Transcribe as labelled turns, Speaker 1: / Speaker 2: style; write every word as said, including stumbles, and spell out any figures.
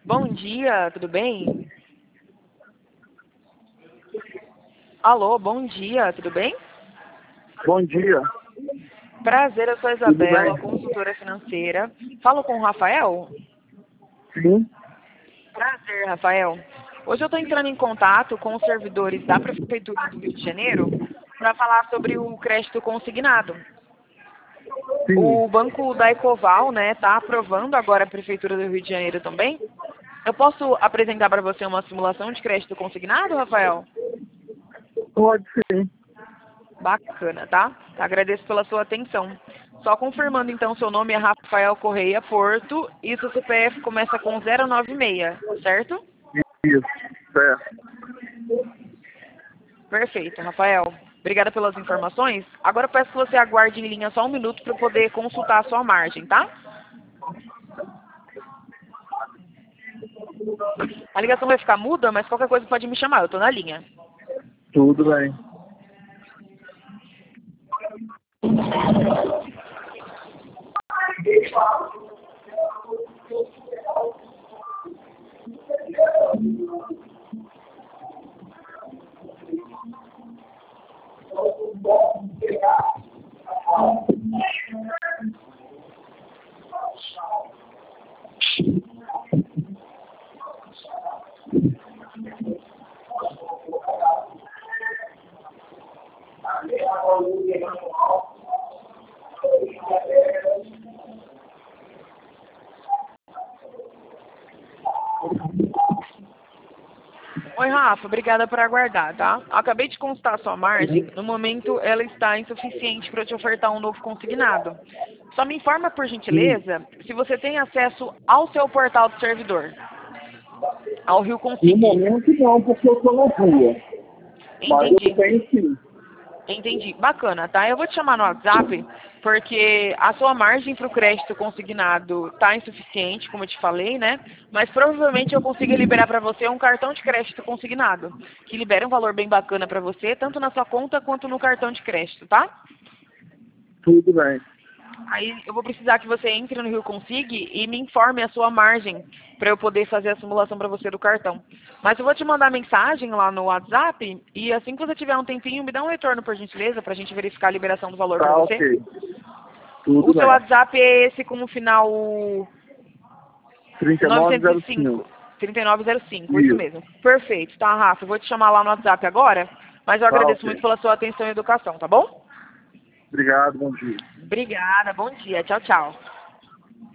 Speaker 1: Bom dia, tudo bem? Alô, bom dia, tudo bem?
Speaker 2: Bom dia.
Speaker 1: Prazer, eu sou a
Speaker 2: Tudo
Speaker 1: Isabela,
Speaker 2: bem?
Speaker 1: consultora financeira. Falo com o Rafael?
Speaker 2: Sim.
Speaker 1: Prazer, Rafael. Hoje eu estou entrando em contato com os servidores da Prefeitura do Rio de Janeiro para falar sobre o crédito consignado.
Speaker 2: Sim.
Speaker 1: O banco da Ecoval, né, está aprovando agora a Prefeitura do Rio de Janeiro também. Eu posso apresentar para você uma simulação de crédito consignado, Rafael?
Speaker 2: Pode sim.
Speaker 1: Bacana, tá? Agradeço pela sua atenção. Só confirmando então, seu nome é Rafael Correia Porto e seu C P F começa com zero nove seis, certo?
Speaker 2: Isso. Certo.
Speaker 1: Perfeito, Rafael. Obrigada pelas informações. Agora eu peço que você aguarde em linha só um minuto para eu poder consultar a sua margem, tá? A ligação vai ficar muda, mas qualquer coisa pode me chamar, eu tô na linha.
Speaker 2: Tudo bem.
Speaker 1: Oi, Rafa, obrigada por aguardar, tá? Acabei de consultar a sua margem. No momento, ela está insuficiente para eu te ofertar um novo consignado. Só me informa, por
Speaker 2: Sim.
Speaker 1: gentileza, se você tem acesso ao seu portal do servidor, ao Rio
Speaker 2: No
Speaker 1: Consig.
Speaker 2: momento não, porque eu estou na rua. Mas eu
Speaker 1: Entendi.
Speaker 2: tenho sim.
Speaker 1: Entendi. Bacana, tá? Eu vou te chamar no WhatsApp, porque a sua margem para o crédito consignado está insuficiente, como eu te falei, né? Mas provavelmente eu consigo liberar para você um cartão de crédito consignado, que libera um valor bem bacana para você, tanto na sua conta quanto no cartão de crédito, tá?
Speaker 2: Tudo bem.
Speaker 1: Aí eu vou precisar que você entre no Rio Consig e me informe a sua margem para eu poder fazer a simulação para você do cartão. Mas eu vou te mandar mensagem lá no WhatsApp e assim que você tiver um tempinho, me dá um retorno, por gentileza, para a gente verificar a liberação do valor para
Speaker 2: Tá
Speaker 1: você.
Speaker 2: ok. Tudo
Speaker 1: O seu
Speaker 2: bem.
Speaker 1: WhatsApp é esse com o final
Speaker 2: trinta e nove
Speaker 1: novecentos
Speaker 2: zero
Speaker 1: e cinco,
Speaker 2: cinco.
Speaker 1: trinta e nove zero cinco, isso
Speaker 2: Isso.
Speaker 1: mesmo. Perfeito, tá, Rafa? Eu vou te chamar lá no WhatsApp agora, mas eu
Speaker 2: Tá
Speaker 1: agradeço muito
Speaker 2: ok.
Speaker 1: pela sua atenção e educação, tá bom?
Speaker 2: Obrigado, bom dia.
Speaker 1: Obrigada, bom dia, tchau, tchau.